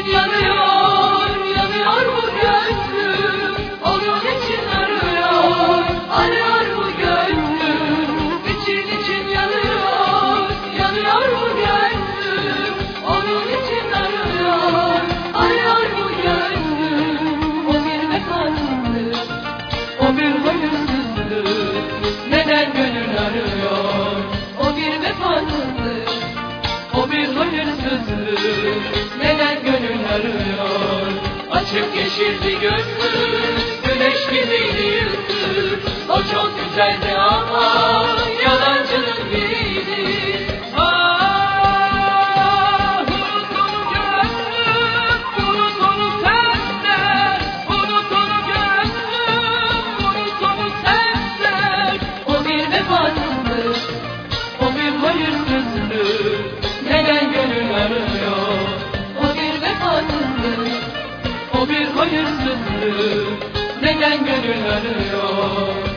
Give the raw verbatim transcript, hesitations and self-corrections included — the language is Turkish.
yanıyor, yanıyor bu gönlüm. Onun için arıyor, arıyor bu gönlüm. İçin için yanıyor, yanıyor bu gönlüm. Onun için arıyor, arıyor bu gönlüm. O bir vefasızlık, o bir hayırsızlık. Neden gönül arıyor? O bir vefasızlık, o bir hayırsızlık. Neden gönül arıyor? Açık yeşildi gönlüm, güneş gibiydi yüzü. O çok güzeldi ama yalancının biriydi. Ah, unut onu gönlüm, unut onu senden. Unut onu gönlüm, unut onu senden. O bir vefasızlık, o bir hayırsızlık. Neden gönül arıyor? O bir vefasızlık, o bir hayırsızlık. Neden gönül arıyor?